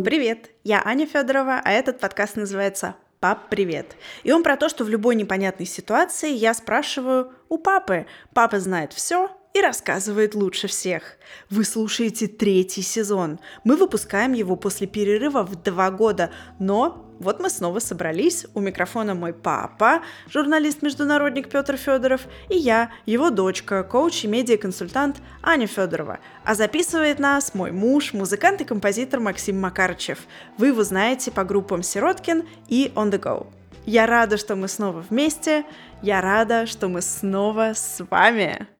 Привет, я Аня Федорова, а этот подкаст называется «Пап, привет». И он про то, что в любой непонятной ситуации я спрашиваю у папы. Папа знает все и рассказывает лучше всех. Вы слушаете 3-й сезон. Мы выпускаем его после перерыва в 2 года, но вот мы снова собрались. У микрофона мой папа, журналист-международник Петр Федоров, и я, его дочка, коуч и медиаконсультант Аня Федорова. А записывает нас мой муж, музыкант и композитор Максим Макарычев. Вы его знаете по группам «Сироткин» и «On the Go». Я рада, что мы снова вместе. Я рада, что мы снова с вами.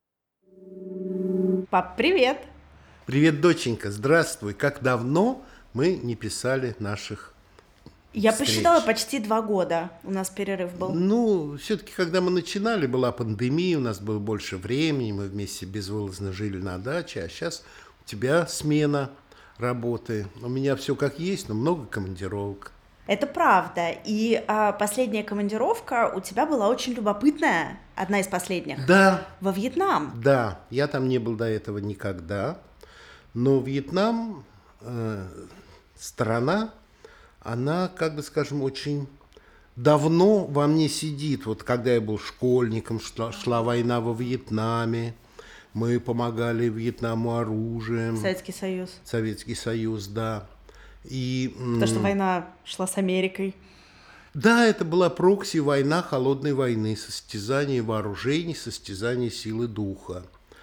Пап, привет! Привет, доченька, здравствуй. Как давно мы не писали наших Я встреч? посчитала, почти 2 года у нас перерыв был. Ну, все-таки, когда мы начинали, была пандемия, у нас было больше времени, мы вместе безвылазно жили на даче, а сейчас у тебя смена работы. У меня все как есть, но много командировок. Это правда. И последняя командировка у тебя была очень любопытная, одна из последних. Да, Во Вьетнам. да, я там не был до этого никогда, но Вьетнам страна, она, как бы скажем, очень давно во мне сидит. Вот когда я был школьником, шла война во Вьетнаме, мы помогали Вьетнаму оружием. Советский Союз. Советский Союз, да. И, Потому что война шла с Америкой. да, это была прокси-война холодной войны, состязание вооружений, состязание силы духа.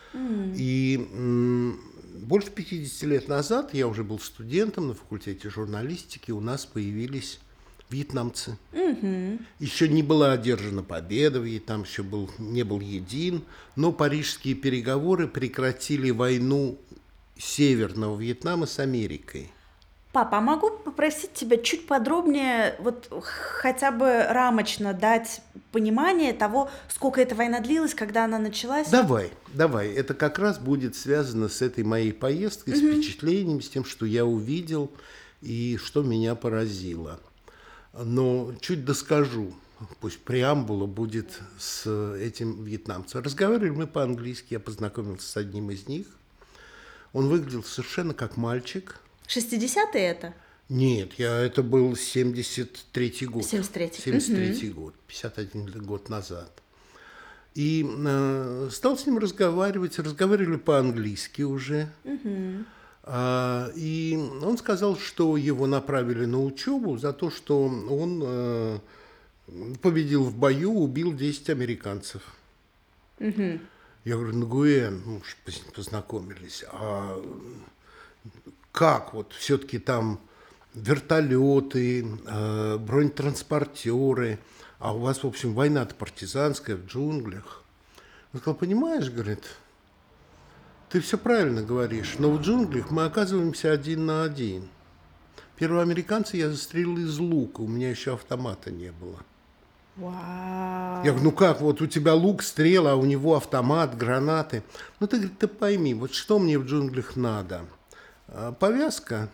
И больше 50 лет назад, я уже был студентом на факультете журналистики, у нас появились вьетнамцы. Еще не была одержана победа, Вьетнам еще не был един, но парижские переговоры прекратили войну Северного Вьетнама с Америкой. Папа, а могу попросить тебя чуть подробнее, вот хотя бы рамочно дать понимание того, сколько эта война длилась, когда она началась? Давай. Это как раз будет связано с этой моей поездкой, с впечатлениями, с тем, что я увидел и что меня поразило. Но чуть доскажу, пусть преамбула будет с этим вьетнамцем. Разговаривали мы по-английски, я познакомился с одним из них. Он выглядел совершенно как мальчик. 60-е это? Нет, это был 73-й год. 73-й. Год, 51 год назад. И стал с ним разговаривали по-английски уже. И он сказал, что его направили на учебу за то, что он победил в бою, убил 10 американцев. Я говорю, Нгуен, мы уж познакомились, а как вот все-таки там вертолеты, бронетранспортеры, а у вас, в общем, война-то партизанская в джунглях. Он сказал, понимаешь, говорит, ты все правильно говоришь, но в джунглях мы оказываемся 1 на 1. Первого американца я застрелил из лука, у меня еще автомата не было. Вау. Я говорю, ну как, вот у тебя лук, стрела, а у него автомат, гранаты. Ну ты, говорит, ты пойми, вот что мне в джунглях надо? Повязка,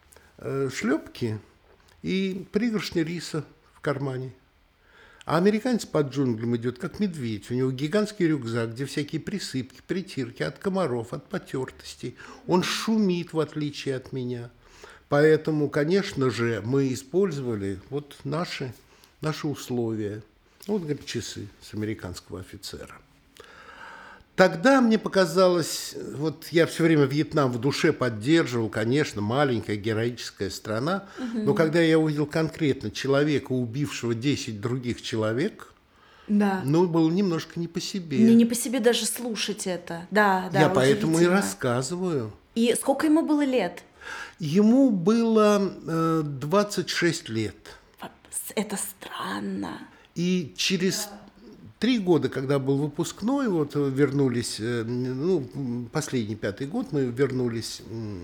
шлепки и пригоршня риса в кармане. А американец под джунглям идет, как медведь. У него гигантский рюкзак, где всякие присыпки, притирки от комаров, от потертостей. Он шумит, в отличие от меня. Поэтому, конечно же, мы использовали вот наши условия. Вот, говорит, часы с американского офицера. Тогда мне показалось, вот я все время Вьетнам в душе поддерживал, конечно, маленькая героическая страна, но когда я увидел конкретно человека, убившего 10 других человек, Да. ну, было немножко не по себе. Мне не по себе даже слушать это. Да, Я поэтому и удивительно. рассказываю. И сколько ему было лет? Ему было 26 лет. Это странно. И через 3 года, когда был выпускной, вот вернулись, последний 5-й год, мы вернулись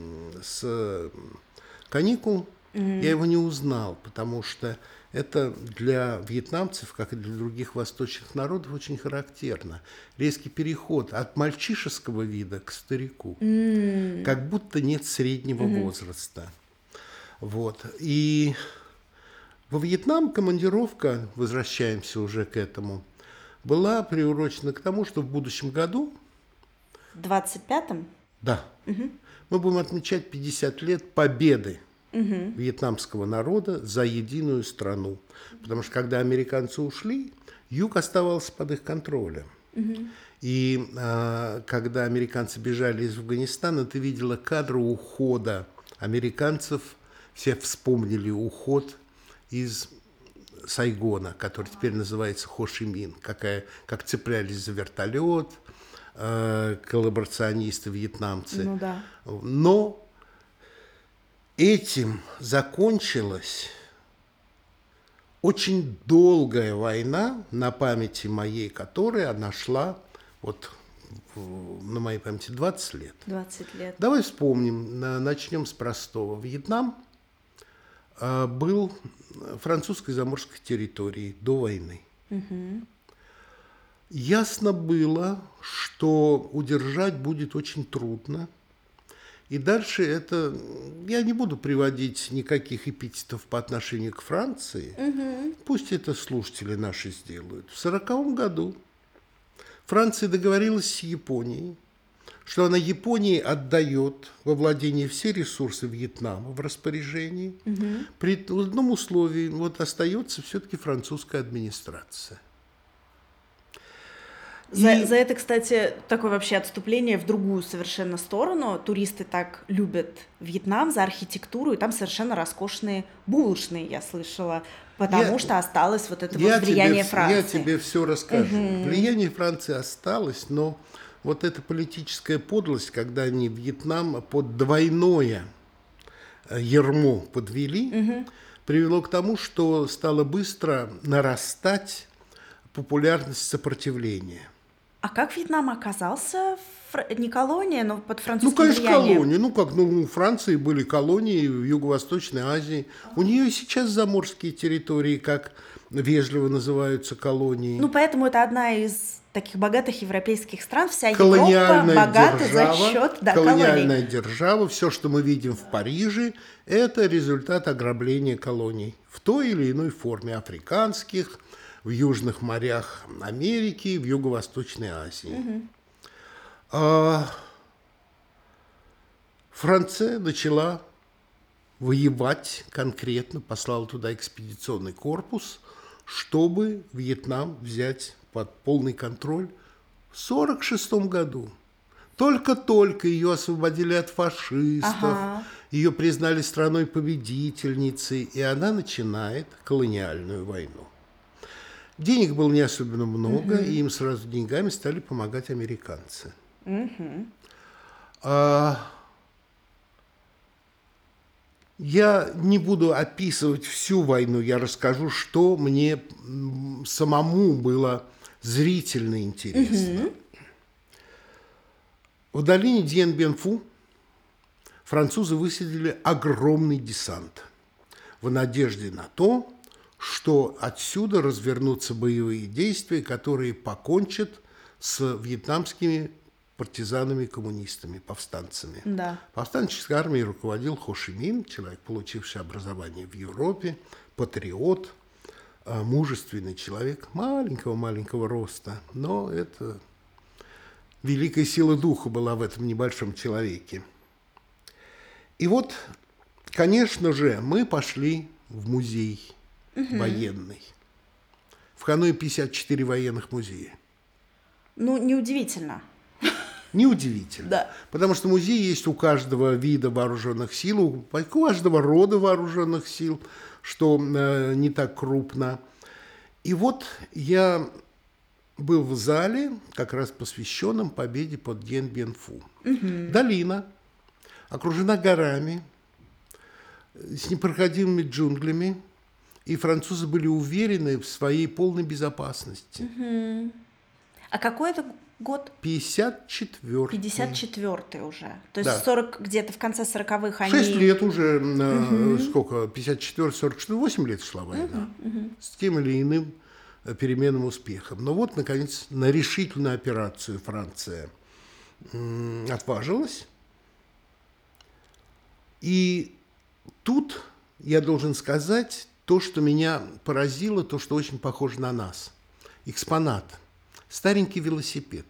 с каникул. Я его не узнал, потому что это для вьетнамцев, как и для других восточных народов, очень характерно. Резкий переход от мальчишеского вида к старику. Как будто нет среднего возраста. Вот. И во Вьетнам командировка, возвращаемся уже к этому, была приурочена к тому, что в будущем году, В 25-м? да, мы будем отмечать 50 лет победы вьетнамского народа за единую страну. Потому что когда американцы ушли, юг оставался под их контролем. И когда американцы бежали из Афганистана, ты видела кадры ухода американцев. Все вспомнили уход из Сайгона, который теперь называется Хо-Ши-Мин, как цеплялись за вертолет коллаборационисты, вьетнамцы. Ну, да. Но этим закончилась очень долгая война, на памяти моей, которой она шла, вот на моей памяти, 20 лет. 20 лет. Давай вспомним, начнем с простого. Вьетнам был французской заморской территорией до войны. Ясно было, что удержать будет очень трудно. И дальше это... Я не буду приводить никаких эпитетов по отношению к Франции. Пусть это слушатели наши сделают. В 1940 году Франция договорилась с Японией, что она Японии отдает во владение все ресурсы Вьетнама в распоряжении. При одном условии, вот остается все-таки французская администрация. За это, кстати, такое вообще отступление в другую совершенно сторону. Туристы так любят Вьетнам за архитектуру, и там совершенно роскошные булочные, я слышала, потому что осталось вот это вот влияние Франции. Я тебе все расскажу. Влияние Франции осталось, но вот эта политическая подлость, когда они Вьетнам под двойное ярмо подвели, привело к тому, что стало быстро нарастать популярность сопротивления. А как Вьетнам оказался не колония, но под французским влиянием? Ну, конечно, влиянием? колония. У Франции были колонии в Юго-Восточной Азии. У нее и сейчас заморские территории, как вежливо называются, колонии. Ну, поэтому это одна из таких богатых европейских стран. Вся Европа богата за счет колониальная колоний. держава. Все, что мы видим в Париже, это результат ограбления колоний в той или иной форме, африканских, в южных морях Америки, в Юго-Восточной Азии. Франция начала воевать конкретно, послала туда экспедиционный корпус, чтобы Вьетнам взять под полный контроль в 1946 году. Только-только ее освободили от фашистов, ее признали страной-победительницей, и она начинает колониальную войну. Денег было не особенно много, и им сразу деньгами стали помогать американцы. Я не буду описывать всю войну, я расскажу, что мне самому было зрительно интересно. В долине Дien-Bien-Phu французы высадили огромный десант в надежде на то, что отсюда развернутся боевые действия, которые покончат с вьетнамскими партизанами-коммунистами, повстанцами. Да. Повстанческой армией руководил Хо-Ши-Мин, человек, получивший образование в Европе, патриот, мужественный человек, маленького-маленького роста, но это великая сила духа была в этом небольшом человеке. И вот, конечно же, мы пошли в музей военный. В Ханое 54 военных музея. Ну, неудивительно. Неудивительно. Да. Потому что музей есть у каждого вида вооруженных сил, у каждого рода вооруженных сил, что не так крупно. И вот я был в зале, как раз посвященном победе под Дien-Bien-Phu. Долина окружена горами, с непроходимыми джунглями, и французы были уверены в своей полной безопасности. А какой это год? 54-й. 54-й уже. То есть Да. где-то в конце 40-х они... 6 лет уже, сколько, 54-46, 8 лет шла война. С тем или иным переменным успехом. Но вот, наконец, на решительную операцию Франция отважилась. И тут я должен сказать то, что меня поразило, то, что очень похоже на нас. Экспонат. Старенький велосипед.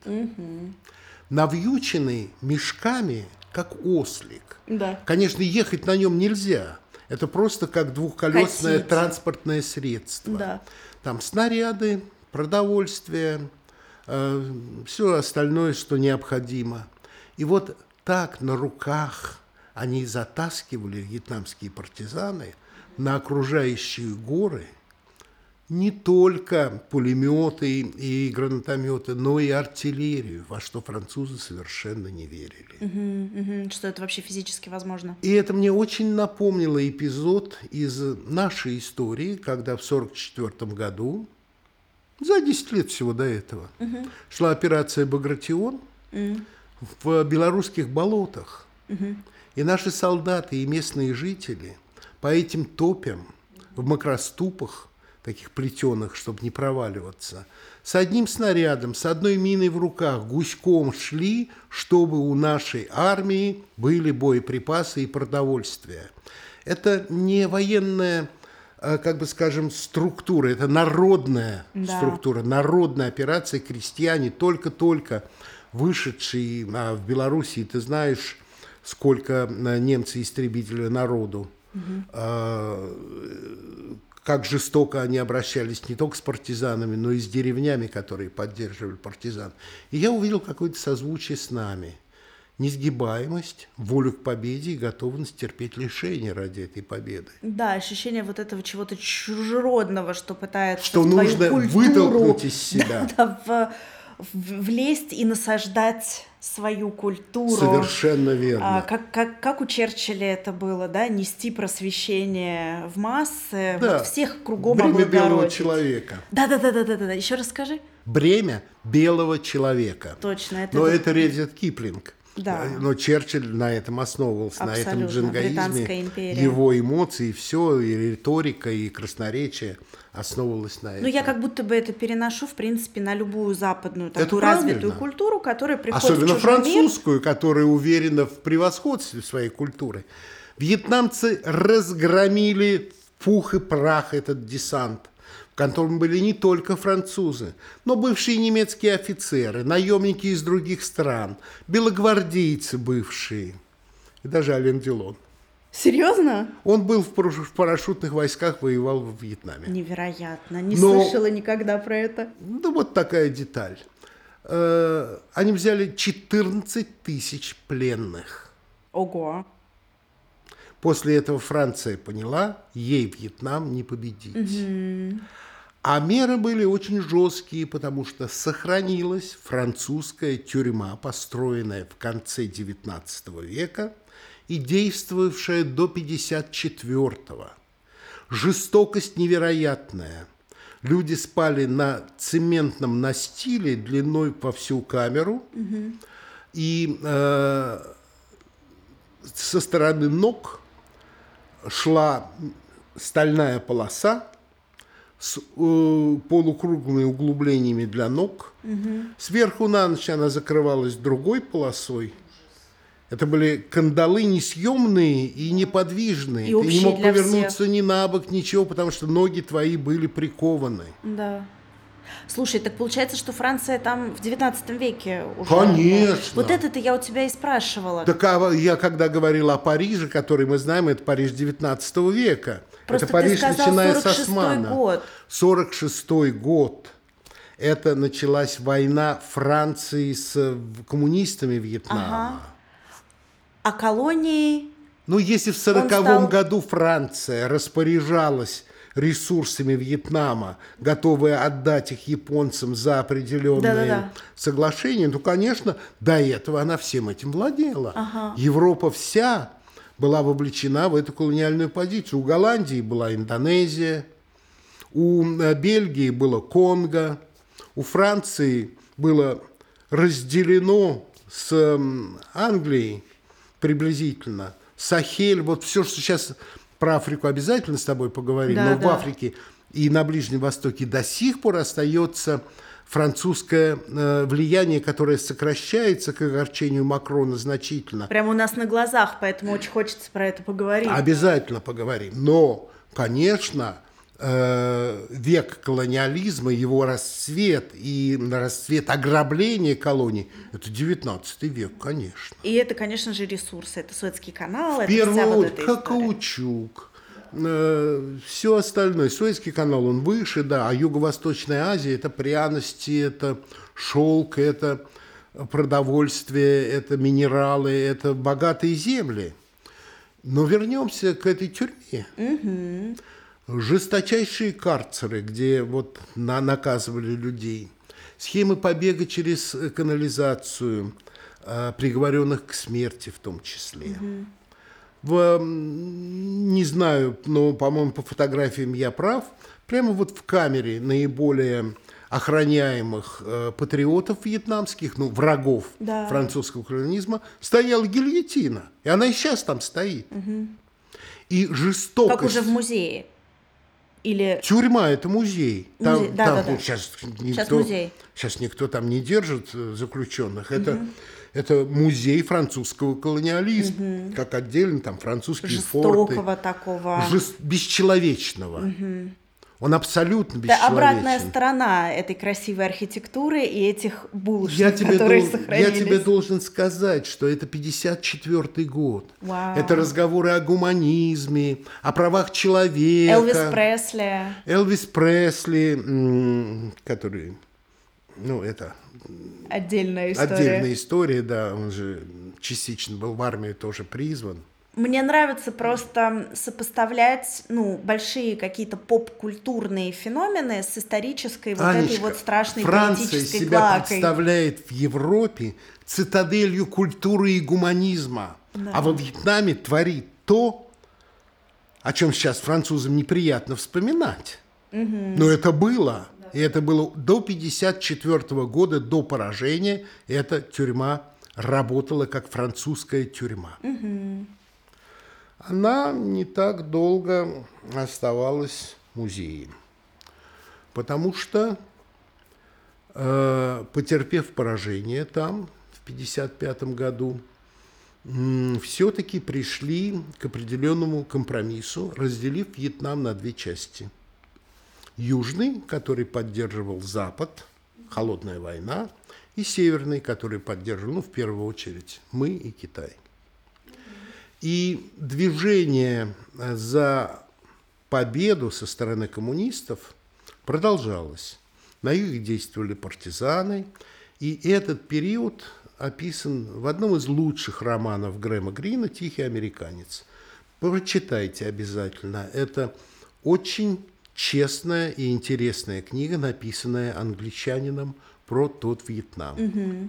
Навьюченный мешками, как ослик. Да. Конечно, ехать на нем нельзя. Это просто как двухколесное Катить. транспортное средство. Да. Там снаряды, продовольствие, все остальное, что необходимо. И вот так на руках они затаскивали, вьетнамские партизаны, на окружающие горы не только пулеметы и гранатометы, но и артиллерию, во что французы совершенно не верили. Что это вообще физически возможно. И это мне очень напомнило эпизод из нашей истории, когда в 1944 году, за 10 лет всего до этого, шла операция «Багратион» в белорусских болотах. И наши солдаты и местные жители по этим топям в макроступах, таких плетеных, чтобы не проваливаться, с одним снарядом, с одной миной в руках, гуськом шли, чтобы у нашей армии были боеприпасы и продовольствие. Это не военная, как бы скажем, структура, это народная структура, народная операция. Крестьяне, только-только вышедшие в Белоруссии, ты знаешь, сколько немцы истребители народу, как жестоко они обращались не только с партизанами, но и с деревнями, которые поддерживали партизан. И я увидел какое-то созвучие с нами. Несгибаемость, волю к победе и готовность терпеть лишения ради этой победы. Да, ощущение вот этого чего-то чужеродного, что пытается что в твою нужно культуру, вытолкнуть из себя. Влезть и насаждать свою культуру. Совершенно верно. Как у Черчилля это было, да, нести просвещение в массы, Да. вот всех кругом Бремя белого облагородить. человека. Да. Еще раз скажи. Бремя белого человека. Точно. Это Но это Редьярд Киплинг. Да. Но Черчилль на этом основывался, Абсолютно. на этом Британская джингоизме. империя. Его эмоции, все, и риторика, и красноречие основывалось на этом. Ну, я как будто бы это переношу, в принципе, на любую западную такую Это развитую правильно. культуру, которая приходит Особенно в чужой мир. французскую, которая уверена в превосходстве своей культуры. Вьетнамцы разгромили в пух и прах этот десант, в котором были не только французы, но бывшие немецкие офицеры, наемники из других стран, белогвардейцы бывшие, и даже Ален Делон. Серьезно? Он был в парашютных войсках, воевал в Вьетнаме. Невероятно. Не Но- слышала никогда про это. Ну, вот такая деталь. Они взяли 14 тысяч пленных. Ого. После этого Франция поняла, ей Вьетнам не победить. А меры были очень жесткие, потому что сохранилась французская тюрьма, построенная в конце XIX века и действовавшая до 1954-го. Жестокость невероятная. Люди спали на цементном настиле длиной по всю камеру, и со стороны ног шла стальная полоса с полукруглыми углублениями для ног. Сверху на ночь она закрывалась другой полосой. Это были кандалы несъемные и неподвижные. И Ты не общие мог для повернуться всех. ни на бок, ничего, потому что ноги твои были прикованы. Да. Слушай, так получается, что Франция там в 19 веке уже... Конечно. Вот это-то я у тебя и спрашивала. Так я когда говорил о Париже, который мы знаем, это Париж 19 века. Просто это Париж, ты сказал начиная с 46-й Османа. год. 46-й год. Это началась война Франции с коммунистами Вьетнама. А колонии... Ну, если в 1940 году Франция распоряжалась ресурсами Вьетнама, готовая отдать их японцам за определенные Да-да-да. соглашения, то, конечно, до этого она всем этим владела. Европа вся была вовлечена в эту колониальную позицию. У Голландии была Индонезия, у Бельгии было Конго, у Франции было разделено с Англией приблизительно Сахель, вот все, что сейчас про Африку обязательно с тобой поговорим, Да, но в да. Африке и на Ближнем Востоке до сих пор остается французское влияние, которое сокращается к огорчению Макрона значительно. Прямо у нас на глазах, поэтому очень хочется про это поговорить. Обязательно поговорим. Но, конечно, век колониализма, его расцвет и расцвет ограбления колоний – это 19 век, конечно. И это, конечно же, ресурсы. Это Суэцкий канал, В это вся первую вот очередь, эта история. каучук, все остальное. Суэцкий канал, он выше, да, а Юго-Восточная Азия – это пряности, это шелк, это продовольствие, это минералы, это богатые земли. Но вернемся к этой тюрьме. Жесточайшие карцеры, где вот наказывали людей, схемы побега через канализацию, приговоренных к смерти в том числе. Не знаю, но, по-моему, по фотографиям я прав, прямо вот в камере наиболее охраняемых патриотов вьетнамских, ну, врагов французского колониализма, стояла гильотина. И она и сейчас там стоит. И жестокость... Как уже в музее? Или... Тюрьма – это музей. Музей. Да. Сейчас музей. Сейчас никто там не держит заключенных. Это музей французского колониализма, как отдельно там французские форты. Жестокого такого. Бесчеловечного. Он абсолютно бесчеловечен. Это обратная сторона этой красивой архитектуры и этих булочных, которые сохранились. Я тебе должен сказать, что это 1954 год. Вау. Это разговоры о гуманизме, о правах человека. Элвис Пресли, который, ну, это... Отдельная история. Отдельная история, да. Он же частично был в армию тоже призван. Мне нравится просто сопоставлять, ну, большие какие-то поп-культурные феномены с исторической вот Анечка, этой вот страшной Франция политической себя клакой. представляет в Европе цитаделью культуры и гуманизма. Да. А во Вьетнаме творит то, о чем сейчас французам неприятно вспоминать. Но это было. И это было до 1954 года, до поражения. Эта тюрьма работала как французская тюрьма. Она не так долго оставалась музеем, потому что, потерпев поражение там в 1955 году, все-таки пришли к определенному компромиссу, разделив Вьетнам на две части. Южный, который поддерживал Запад, холодная война, и северный, который поддерживал, ну, в первую очередь, мы и Китай. И движение за победу со стороны коммунистов продолжалось. На юге действовали партизаны, и этот период описан в одном из лучших романов Грэма Грина «Тихий американец». Прочитайте обязательно. Это очень честная и интересная книга, написанная англичанином про тот Вьетнам.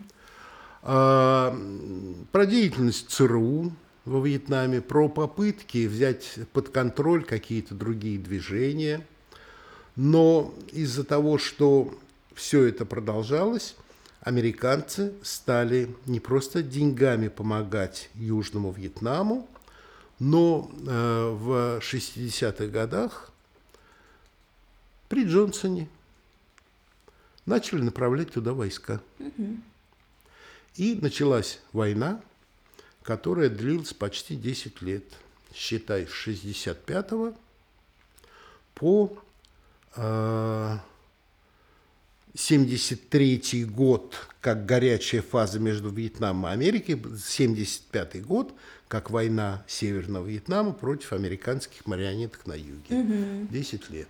Про деятельность ЦРУ во Вьетнаме, про попытки взять под контроль какие-то другие движения. Но из-за того, что все это продолжалось, американцы стали не просто деньгами помогать Южному Вьетнаму, но в 60-х годах при Джонсоне начали направлять туда войска. И началась война, которая длилась почти 10 лет, считай, с 65 по 73 год, как горячая фаза между Вьетнамом и Америкой, 75 год, как война Северного Вьетнама против американских марионеток на юге. 10 лет.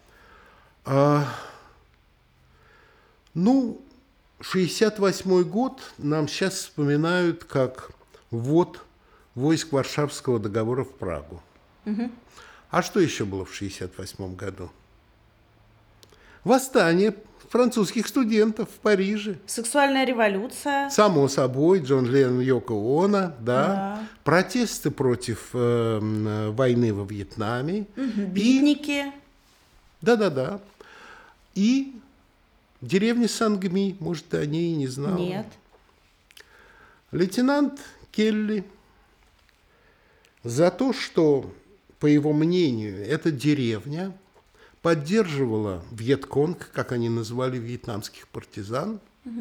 Ну, 68 год нам сейчас вспоминают как ввод войск Варшавского договора в Прагу. А что еще было в 68 году? Восстание французских студентов в Париже. Сексуальная революция. Само собой, Джон Леннон, Йоко Оно, да. Протесты против войны во Вьетнаме. Битники. Да. И деревня Сангми, может, ты о ней не знал? Нет. Лейтенант Келли за то, что, по его мнению, эта деревня поддерживала Вьетконг, как они называли вьетнамских партизан,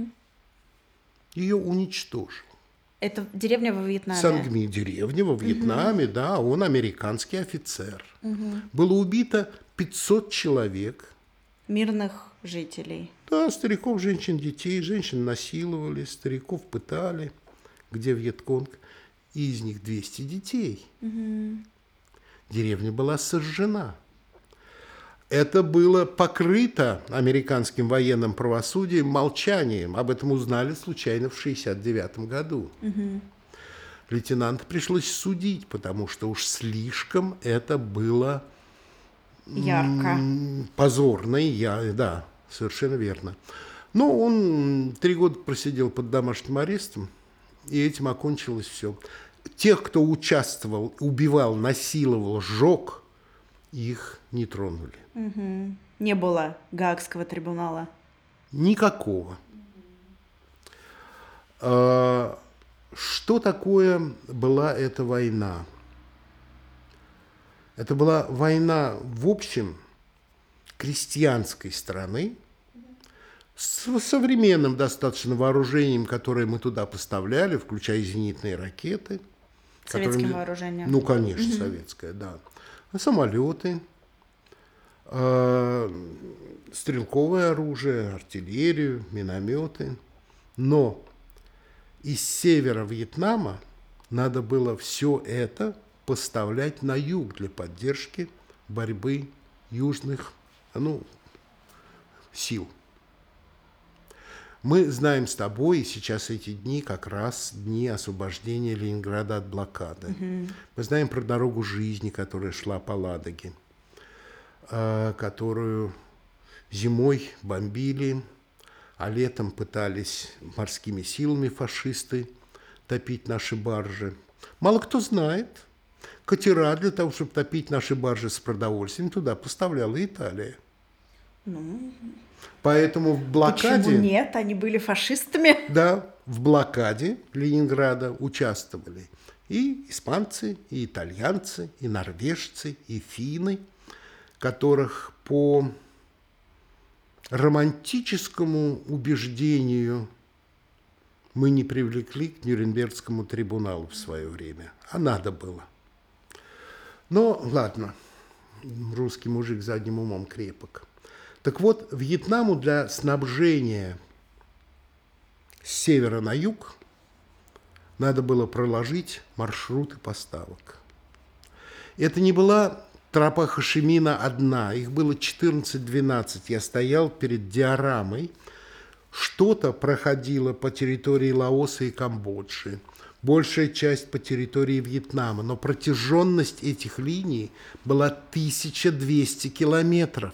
ее уничтожил. Это деревня во Вьетнаме? Сангми, деревня во Вьетнаме, да, он американский офицер. Было убито 500 человек. Мирных жителей. Да, стариков, женщин, детей. Женщин насиловали, стариков пытали. Где Вьетконг? И из них 200 детей. деревня была сожжена. Это было покрыто американским военным правосудием молчанием. Об этом узнали случайно в 1969 году. Лейтенанта пришлось судить, потому что уж слишком это было ярко. Позорно. Да, совершенно верно. Но он 3 года просидел под домашним арестом, и этим окончилось все. Тех, кто участвовал, убивал, насиловал, сжег, их не тронули. Не было Гаагского трибунала? Никакого. Что такое была эта война? Это была война, в общем, крестьянской страны, с современным достаточно вооружением, которое мы туда поставляли, включая зенитные ракеты. Советским вооружением. Ну, конечно, советское, да. Самолеты, стрелковое оружие, артиллерию, минометы. Но из севера Вьетнама надо было все это поставлять на юг для поддержки борьбы южных сил. Мы знаем с тобой, сейчас эти дни как раз дни освобождения Ленинграда от блокады. Мы знаем про дорогу жизни, которая шла по Ладоге, которую зимой бомбили, а летом пытались морскими силами фашисты топить наши баржи. Мало кто знает, катера для того, чтобы топить наши баржи с продовольствием, туда поставляла Италия. Поэтому в блокаде... Почему нет? Они были фашистами. Да, в блокаде Ленинграда участвовали и испанцы, и итальянцы, и норвежцы, и финны, которых по романтическому убеждению мы не привлекли к Нюрнбергскому трибуналу в свое время, а надо было. Но ладно, русский мужик задним умом крепок. Так вот, Вьетнаму для снабжения с севера на юг надо было проложить маршруты поставок. Это не была тропа Хошимина одна, их было 14-12. Я стоял перед диорамой. Что-то проходило по территории Лаоса и Камбоджи, большая часть по территории Вьетнама, но протяженность этих линий была 1200 километров.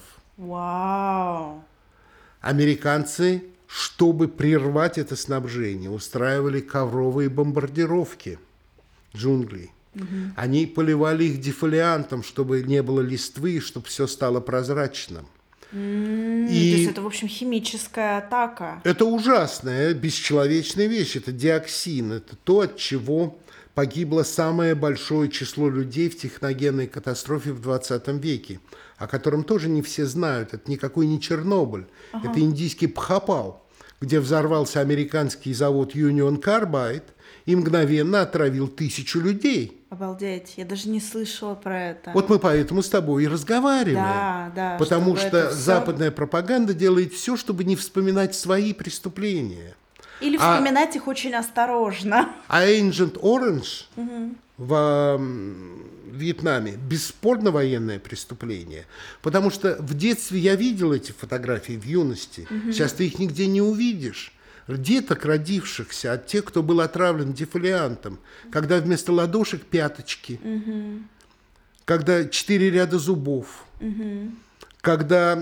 Вау! Американцы, чтобы прервать это снабжение, устраивали ковровые бомбардировки джунглей. Они поливали их дефолиантом, чтобы не было листвы, чтобы все стало прозрачным. То есть это, в общем, химическая атака. Это ужасная, бесчеловечная вещь. Это диоксин. Это то, от чего погибло самое большое число людей в техногенной катастрофе в 20 веке, о котором тоже не все знают. Это никакой не Чернобыль. Это индийский Бхопал, где взорвался американский завод Union Carbide и мгновенно отравил 1000 людей. Обалдеть, я даже не слышала про это. Вот мы поэтому с тобой и разговариваем. Да, потому что всё... западная пропаганда делает все, чтобы не вспоминать свои преступления. Или вспоминать их очень осторожно. А Agent Orange в Вьетнаме бесспорно военное преступление. Потому что в детстве я видел эти фотографии, в юности. Сейчас ты их нигде не увидишь. Деток, родившихся от тех, кто был отравлен дефолиантом, когда вместо ладошек пяточки, когда 4 ряда зубов, когда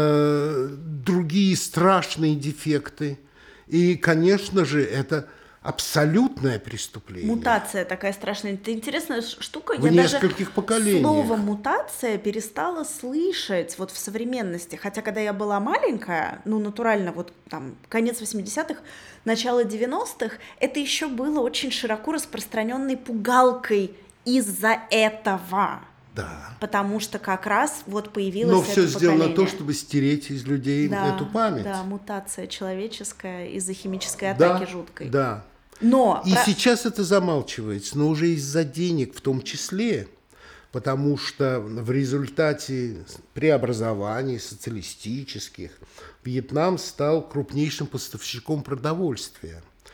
другие страшные дефекты. И, конечно же, это абсолютное преступление. Мутация такая страшная. Это интересная штука. В Я нескольких поколениях. Слово «мутация» перестала слышать вот в современности. Хотя, когда я была маленькая, натурально, вот там, конец 80-х, начало 90-х, это еще было очень широко распространенной пугалкой из-за этого. Да. Потому что как раз вот появилось Но это все сделано поколение. то, чтобы стереть из людей эту память. Да, мутация человеческая из-за химической атаки жуткой. Да. Но сейчас это замалчивается, но уже из-за денег в том числе, потому что в результате преобразований социалистических Вьетнам стал крупнейшим поставщиком продовольствия.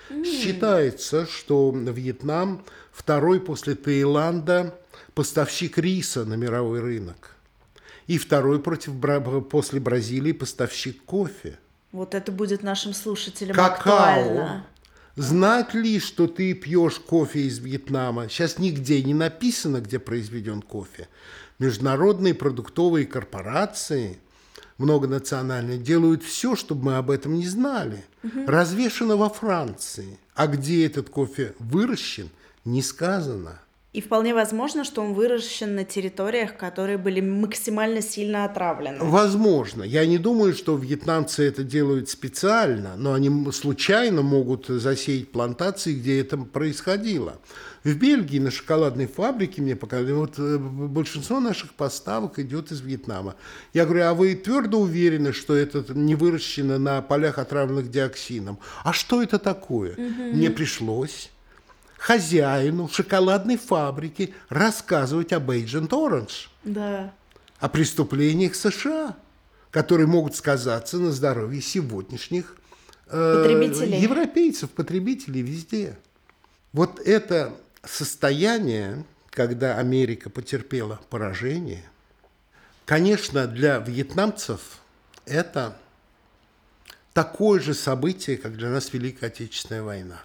Считается, что Вьетнам второй после Таиланда поставщик риса на мировой рынок. И второй после Бразилии поставщик кофе. Вот это будет нашим слушателям Какао. актуально. Знать ли, что ты пьешь кофе из Вьетнама? Сейчас нигде не написано, где произведен кофе. Международные продуктовые корпорации, многонациональные, делают все, чтобы мы об этом не знали. Развешено во Франции. А где этот кофе выращен, не сказано. И вполне возможно, что он выращен на территориях, которые были максимально сильно отравлены. Возможно. Я не думаю, что вьетнамцы это делают специально, но они случайно могут засеять плантации, где это происходило. В Бельгии на шоколадной фабрике мне показали, вот большинство наших поставок идет из Вьетнама. Я говорю, а вы твердо уверены, что это не выращено на полях, отравленных диоксином? А что это такое? Мне пришлось хозяину шоколадной фабрики рассказывать об Agent Orange, Да. о преступлениях США, которые могут сказаться на здоровье сегодняшних Потребителей. европейцев, потребителей везде. Вот это состояние, когда Америка потерпела поражение, конечно, для вьетнамцев это такое же событие, как для нас Великая Отечественная война.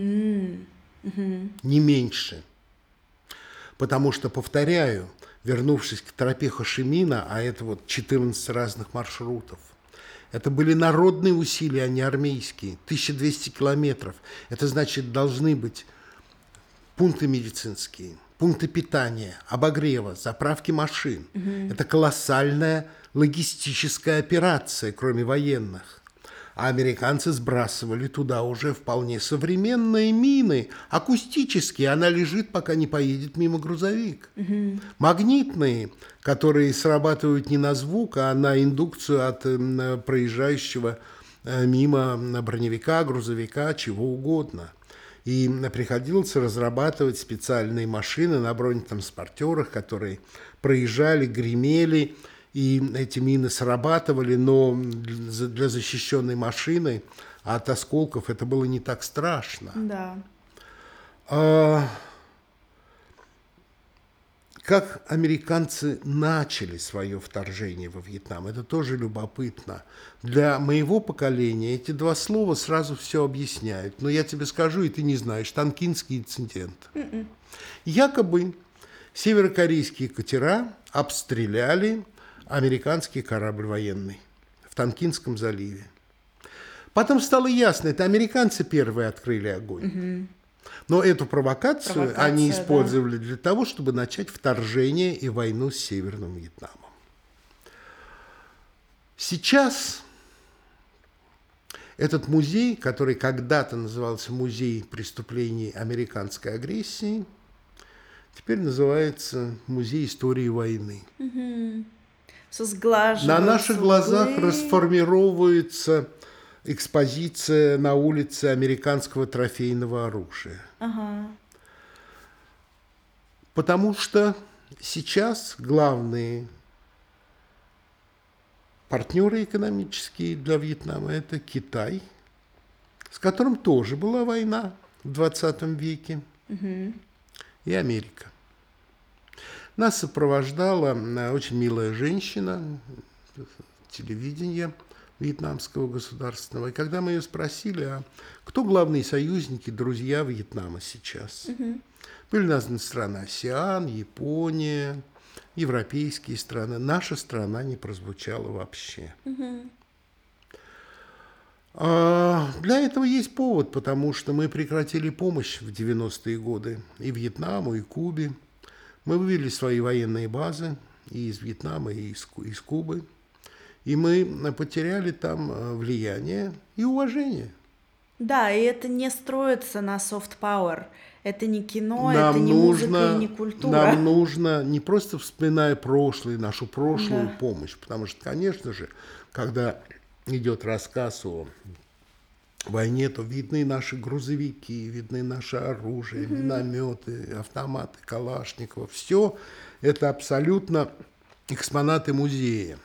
Не меньше. Потому что, повторяю, вернувшись к тропе Хошимина, а это вот 14 разных маршрутов, это были народные усилия, а не армейские. 1200 километров. Это значит, должны быть пункты медицинские, пункты питания, обогрева, заправки машин. Это колоссальная логистическая операция, кроме военных. А американцы сбрасывали туда уже вполне современные мины. Акустические, она лежит, пока не поедет мимо грузовик. Магнитные, которые срабатывают не на звук, а на индукцию от проезжающего мимо броневика, грузовика, чего угодно. И приходилось разрабатывать специальные машины на бронетранспортерах, которые проезжали, гремели, и эти мины срабатывали, но для защищенной машины от осколков это было не так страшно. Да. Как американцы начали свое вторжение во Вьетнам, это тоже любопытно. Для моего поколения эти два слова сразу все объясняют. Но я тебе скажу, и ты не знаешь, Тонкинский инцидент. Якобы северокорейские катера обстреляли американский корабль военный в Тонкинском заливе. Потом стало ясно, это американцы первые открыли огонь. Но эту провокацию они использовали для того, чтобы начать вторжение и войну с Северным Вьетнамом. Сейчас этот музей, который когда-то назывался Музей преступлений американской агрессии, теперь называется Музей истории войны. На наших глазах расформировывается экспозиция на улице американского трофейного оружия. Потому что сейчас главные партнеры экономические для Вьетнама – это Китай, с которым тоже была война в 20 веке, и Америка. Нас сопровождала очень милая женщина телевидения вьетнамского государственного. И когда мы ее спросили, а кто главные союзники, друзья Вьетнама сейчас? Были названы страны АСЕАН, Япония, европейские страны. Наша страна не прозвучала вообще. Для этого есть повод, потому что мы прекратили помощь в 90-е годы и Вьетнаму, и Кубе. Мы вывели свои военные базы и из Вьетнама, и из Кубы. И мы потеряли там влияние и уважение. Да, и это не строится на soft power. Это не кино, это не музыка и не культура. Нам нужно, не просто вспоминая прошлое, нашу прошлую помощь, потому что, конечно же, когда идет рассказ о войне, то видны наши грузовики, видны наше оружие, минометы, автоматы, Калашникова. Все это абсолютно экспонаты музея.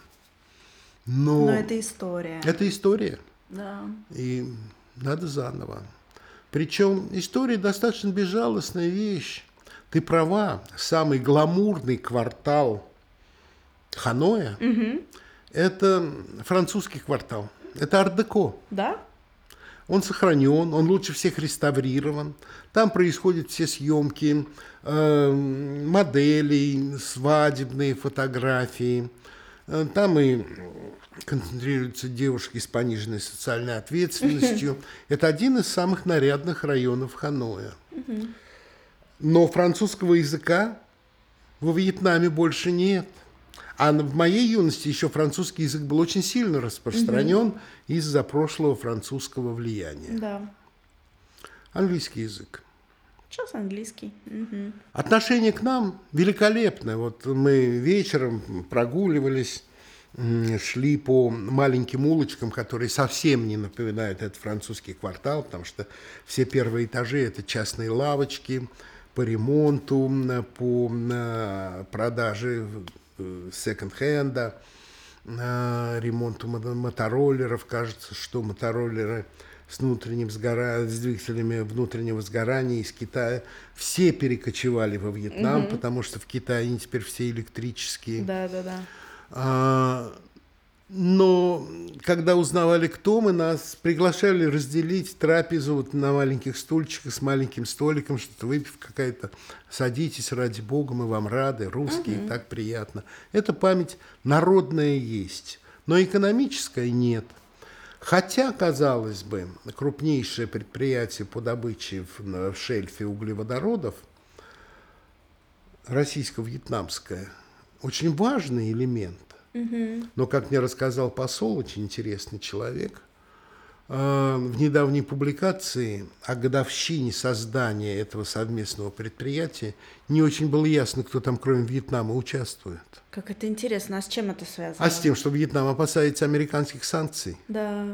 Но это история. Это история. Да. И надо заново. Причем история достаточно безжалостная вещь. Ты права, самый гламурный квартал Ханоя – это французский квартал, это ар-деко. Да? Он сохранен, он лучше всех реставрирован. Там происходят все съемки моделей, свадебные фотографии. Там и концентрируются девушки с пониженной социальной ответственностью. Это один из самых нарядных районов Ханоя. Но французского языка во Вьетнаме больше нет. А в моей юности еще французский язык был очень сильно распространен из-за прошлого французского влияния. Да. Английский язык. Сейчас английский. Отношение к нам великолепное. Вот мы вечером прогуливались, шли по маленьким улочкам, которые совсем не напоминают этот французский квартал, потому что все первые этажи – это частные лавочки по ремонту, по продаже секонд-хенда, ремонту мотороллеров. Кажется, что мотороллеры с двигателями внутреннего сгорания из Китая все перекочевали во Вьетнам, потому что в Китае они теперь все электрические. Да. Но когда узнавали, кто мы, нас приглашали разделить трапезу вот на маленьких стульчиках с маленьким столиком, что-то выпивка какая-то. Садитесь, ради бога, мы вам рады, русские, так приятно. Эта память народная есть, но экономическая нет. Хотя, казалось бы, крупнейшее предприятие по добыче в шельфе углеводородов, российско-вьетнамское, очень важный элемент. Но, как мне рассказал посол, очень интересный человек, в недавней публикации о годовщине создания этого совместного предприятия не очень было ясно, кто там, кроме Вьетнама, участвует. Как это интересно. А с чем это связано? А с тем, что Вьетнам опасается американских санкций. Да.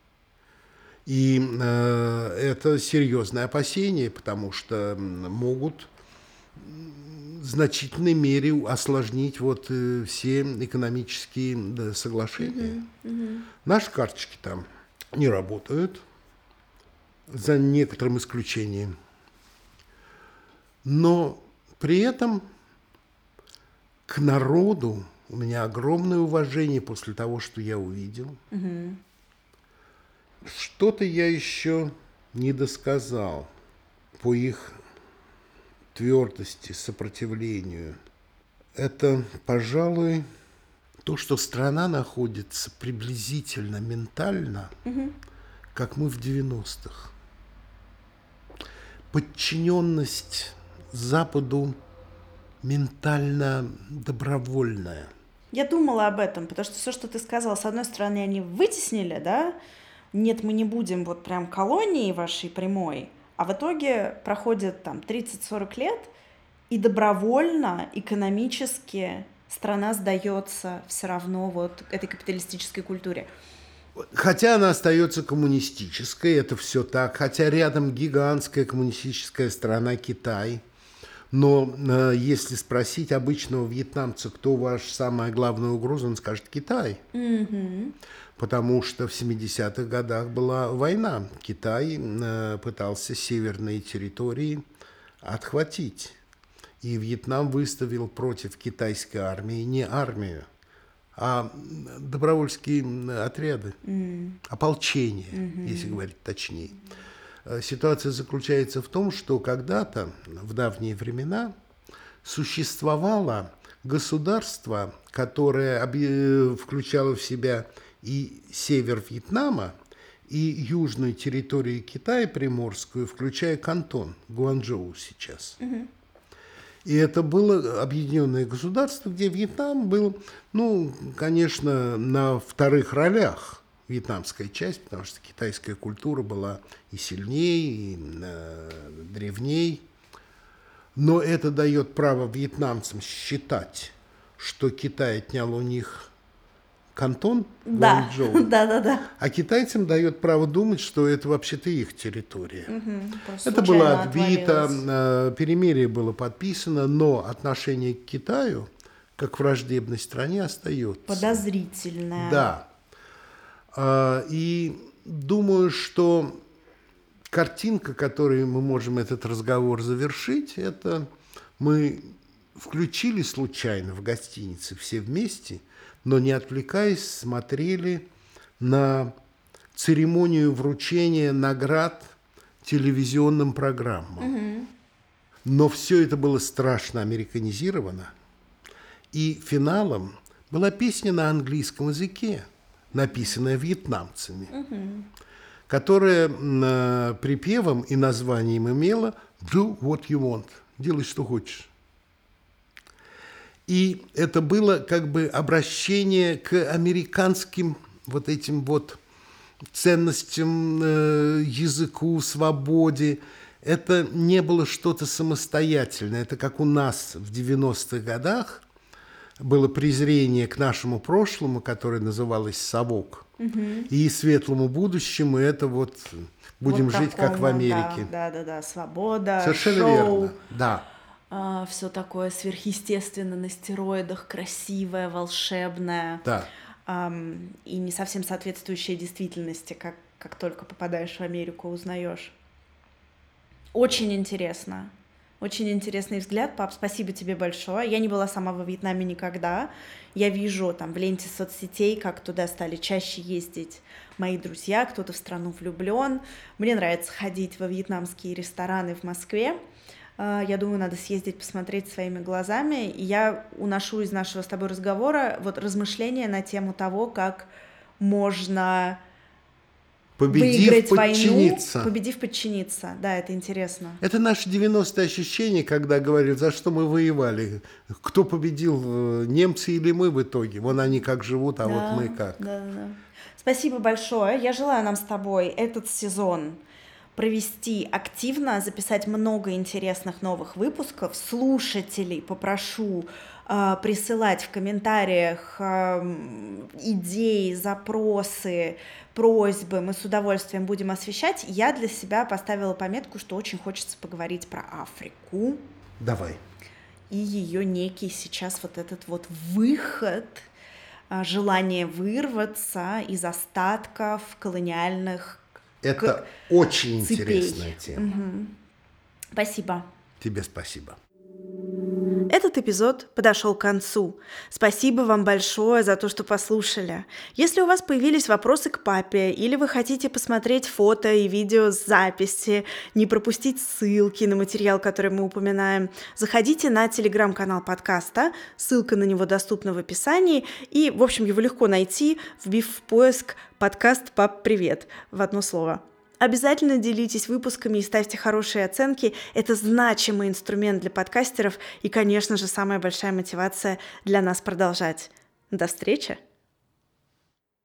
И это серьезное опасение, потому что могут в значительной мере осложнить вот все экономические соглашения. Наши карточки там не работают, за некоторым исключением. Но при этом к народу у меня огромное уважение после того, что я увидел. Что-то я еще не досказал по их твердости, сопротивлению. Это, пожалуй, то, что страна находится приблизительно ментально, как мы в 90-х. Подчиненность Западу ментально добровольная. Я думала об этом, потому что все, что ты сказала, с одной стороны, они вытеснили, да? Нет, мы не будем вот прям колонией вашей прямой, а в итоге проходит там 30-40 лет, и добровольно, экономически страна сдается все равно вот этой капиталистической культуре. Хотя она остается коммунистической, это все так, хотя рядом гигантская коммунистическая страна Китай. Но если спросить обычного вьетнамца, кто ваша самая главная угроза, он скажет Китай. Потому что в 70-х годах была война. Китай пытался северные территории отхватить. И Вьетнам выставил против китайской армии не армию, а добровольские отряды, ополчение, если говорить точнее. Ситуация заключается в том, что когда-то, в давние времена, существовало государство, которое включало в себя и север Вьетнама, и южную территорию Китая, приморскую, включая Кантон, Гуанчжоу сейчас. И это было объединенное государство, где Вьетнам был, конечно, на вторых ролях, вьетнамская часть, потому что китайская культура была и сильнее, и древней. Но это дает право вьетнамцам считать, что Китай отнял у них Кантон, Гуанчжоу, а китайцам дает право думать, что это вообще-то их территория. Это было отбито, перемирие было подписано, но отношение к Китаю, как к враждебной стране, остается. Подозрительное. Да. И думаю, что картинка, которой мы можем этот разговор завершить, это мы включили случайно в гостинице все вместе, но не отвлекаясь, смотрели на церемонию вручения наград телевизионным программам. Но все это было страшно американизировано. И финалом была песня на английском языке, написанная вьетнамцами, которая припевом и названием имела «Do what you want» – «Делай, что хочешь». И это было как бы обращение к американским вот этим вот ценностям, языку, свободе. Это не было что-то самостоятельное. Это как у нас в 90-х годах было презрение к нашему прошлому, которое называлось «совок», и светлому будущему. Это вот будем вот жить, такому, как в Америке. Да, свобода, совершенно шоу. Верно, да. Все такое сверхъестественно на стероидах, красивое, волшебное. Да. И не совсем соответствующее действительности, как только попадаешь в Америку, узнаешь. Очень интересно. Очень интересный взгляд, пап, спасибо тебе большое. Я не была сама во Вьетнаме никогда. Я вижу там в ленте соцсетей, как туда стали чаще ездить мои друзья, кто-то в страну влюблен. Мне нравится ходить во вьетнамские рестораны в Москве. Я думаю, надо съездить, посмотреть своими глазами. И я уношу из нашего с тобой разговора вот размышления на тему того, как можно выиграть войну, победив подчиниться. Да, это интересно. Это наши 90-е ощущения, когда говорят, за что мы воевали. Кто победил, немцы или мы в итоге? Вон они как живут, а да, вот мы как. Да. Спасибо большое. Я желаю нам с тобой этот сезон провести активно, записать много интересных новых выпусков. Слушателей попрошу присылать в комментариях идеи, запросы, просьбы. Мы с удовольствием будем освещать. Я для себя поставила пометку, что очень хочется поговорить про Африку. Давай. И ее некий сейчас вот этот вот выход, желание вырваться из остатков колониальных Это очень интересная тема. Угу. Спасибо. Тебе спасибо. Этот эпизод подошел к концу. Спасибо вам большое за то, что послушали. Если у вас появились вопросы к папе, или вы хотите посмотреть фото и видео с записи, не пропустить ссылки на материал, который мы упоминаем, заходите на телеграм-канал подкаста, ссылка на него доступна в описании, и, в общем, его легко найти, вбив в поиск «Подкаст Пап, привет» в одно слово. Обязательно делитесь выпусками и ставьте хорошие оценки. Это значимый инструмент для подкастеров и, конечно же, самая большая мотивация для нас продолжать. До встречи!